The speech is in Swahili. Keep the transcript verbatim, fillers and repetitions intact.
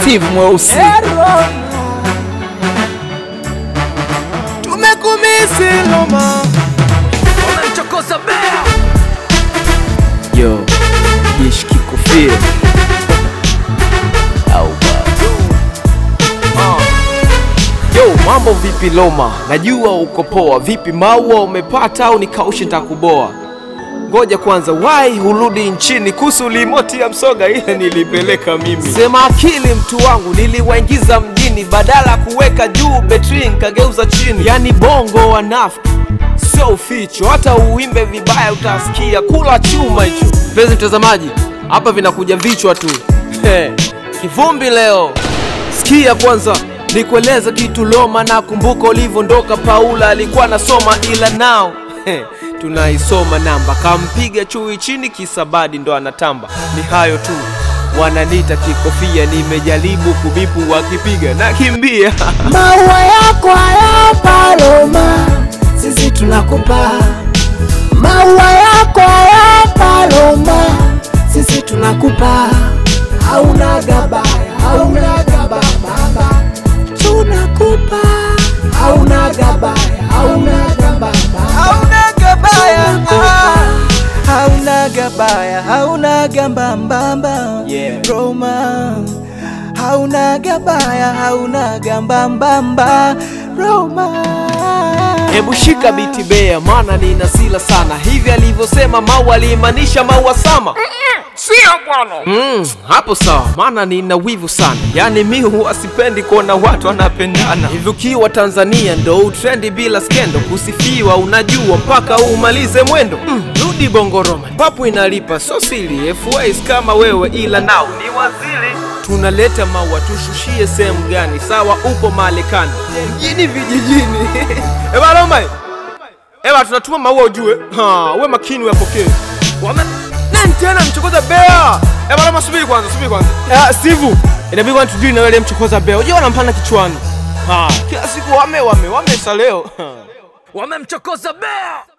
Steve Mweusi. Tumekumisi Loma, wamemchokoza bea. Yo, jishiki kofia au uh. Yo, mambo vipi Loma? Najua uko poa. Vipi maua umepata au nikaushe nitakuboa? Ngoja kwanza, why hurudi nchini? Kuhusu limoti ya msoga ile nilipeleka mimi. Sema akili mtu wangu, niliwaingiza mjini. Badala kuweka juu betri nikageuza chini. Yani bongo wanafiki sio uficho, hata uimbe vibaya utasikia. Kula chuma hicho. Mpenzi mtazamaji, hapa vinakuja vichwa tu. Kivumbi leo. Sikia kwanza nikueleza kitu Loma, na kumbuka ulivondoka Paula alikuwa anasoma, ila nao tunaisoma namba. Kampiga chui chini kisabadi ndo anatamba. Ni hayo tu, wananita kikofia. Nimejaribu kubipu wakipiga na kimbia. Maua yako hapa Loma, sisi tunakupa. Maua yako hapa Loma, sisi tunakupa. Hauna gabaya, hauna gabaya baba, tunakupa. Hauna gabaya, hauna gabaya, hauna gabaya, hauna gabaya, hauna gambambamba. Yeah. Roma, hauna gabaya, hauna gambambamba. Roma, hebu shika biti bea, maana nina sila sana. Hivi alivyosema Maua alimaanisha Maua Sama? sio bwana. Mm, hapo sawa, maana nina wivu sana. Yani mi huwa sipendi kuona watu wanapendana. Hivi ukiwa Tanzania ndo utrendi bila skendo. Kusifiwa unajua mpaka umalize mwendo. Mm, rudi Bongo Roma, papu inalipa so sili. F As kama wewe ila nao ni wazili. Tunaleta maua tushushie sehemu gani? Sawa upo Marekani, mjini vijijini. Eba Loma, eba tunatuma maua ujue. Ha, uwe makini uyapokee. Wame nani tena mchokoza bea? Eba Loma, subiri kwanza, subiri kwanza. Ah, Steve, inabidi kwanza tujue na wewe mchokoza bea. Unajua wanampana kichwani. Ha, kila siku wame wame wame saleo. Wamemchokoza bea.